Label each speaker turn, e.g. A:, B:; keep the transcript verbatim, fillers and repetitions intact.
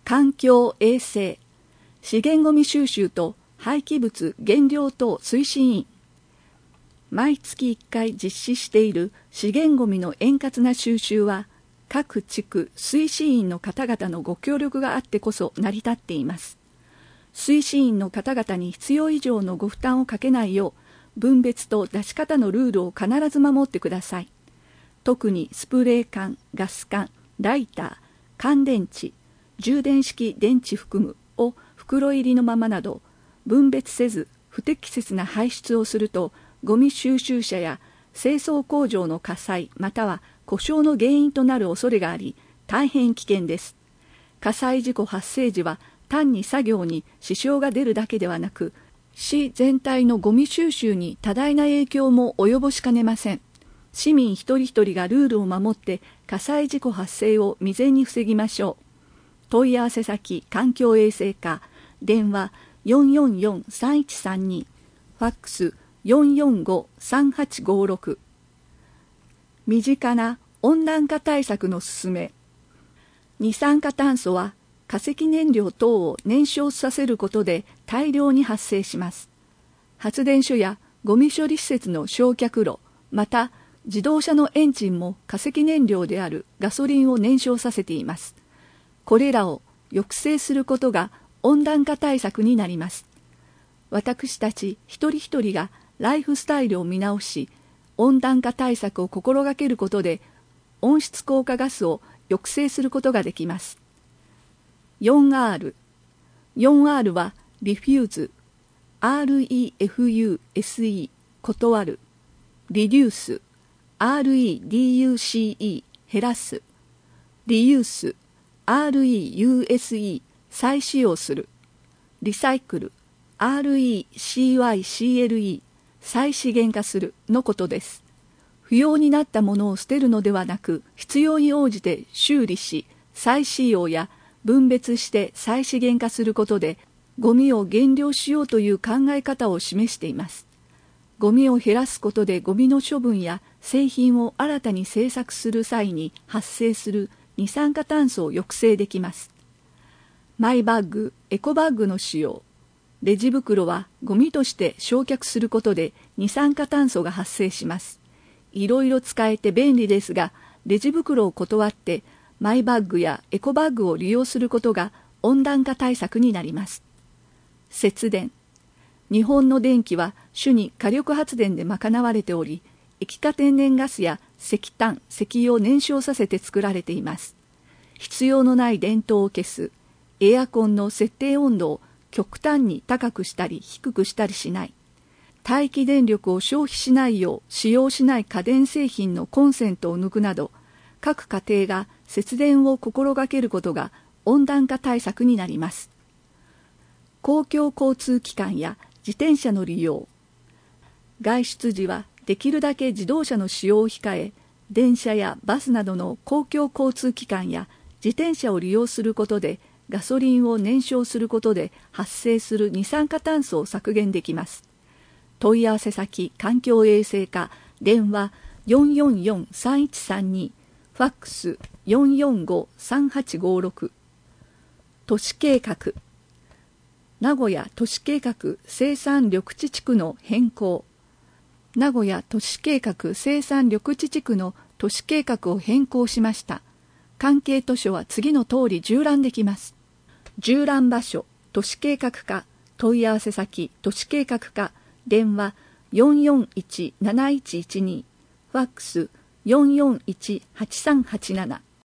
A: 環境衛生資源ごみ収集と廃棄物減量等推進員。毎月いっかい実施している資源ごみの円滑な収集は、各地区推進員の方々のご協力があってこそ成り立っています。推進員の方々に必要以上のご負担をかけないよう、分別と出し方のルールを必ず守ってください。特にスプレー缶、ガス缶、ライター、乾電池、充電式電池含むを袋入りのままなど、分別せず不適切な排出をすると、ゴミ収集車や清掃工場の火災または故障の原因となる恐れがあり、大変危険です。火災事故発生時は単に作業に支障が出るだけではなく、市全体のゴミ収集に多大な影響も及ぼしかねません。市民一人一人がルールを守って火災事故発生を未然に防ぎましょう。問い合わせ先環境衛生課、電話 よんよんよんさんいちさんに、ファックスよんよんごさんはちごろく。身近な温暖化対策の勧め。二酸化炭素は化石燃料等を燃焼させることで大量に発生します。発電所やゴミ処理施設の焼却炉、また自動車のエンジンも化石燃料であるガソリンを燃焼させています。これらを抑制することが温暖化対策になります。私たち一人一人がライフスタイルを見直し、温暖化対策を心がけることで温室効果ガスを抑制することができます。よんアール。よんアール はリフューズ、アールイーエフユーエスイー、断る、リデュース、アールイーディーユーシーイー、減らす、リユース、アールイーユーエスイー、再使用する、リサイクル、アールイーシーワイシーエルイー、再資源化するのことです。不要になったものを捨てるのではなく、必要に応じて修理し、再使用や分別して再資源化することで、ゴミを減量しようという考え方を示しています。ゴミを減らすことでゴミの処分や製品を新たに製作する際に発生する二酸化炭素を抑制できます。マイバッグ、エコバッグの使用。レジ袋はゴミとして焼却することで二酸化炭素が発生します。いろいろ使えて便利ですが、レジ袋を断ってマイバッグやエコバッグを利用することが温暖化対策になります。節電。日本の電気は主に火力発電で賄われており、液化天然ガスや石炭、石油を燃焼させて作られています。必要のない電灯を消す、エアコンの設定温度を極端に高くしたり低くしたりしない、待機電力を消費しないよう使用しない家電製品のコンセントを抜くなど、各家庭が節電を心がけることが温暖化対策になります。公共交通機関や自転車の利用。外出時はできるだけ自動車の使用を控え、電車やバスなどの公共交通機関や自転車を利用することで、ガソリンを燃焼することで発生する二酸化炭素を削減できます。問い合わせ先環境衛生課、電話 よんよんよんさんいちさんに、ファックスよんよんごさんはちごろく。都市計画。名古屋都市計画生産緑地地区の変更。名古屋都市計画生産緑地地区の都市計画を変更しました。関係図書は次の通り縦覧できます。縦覧場所、都市計画課、問い合わせ先、都市計画課、電話よんよんいちなないちいちに、ファックスよんよんいちはちさんはちなな。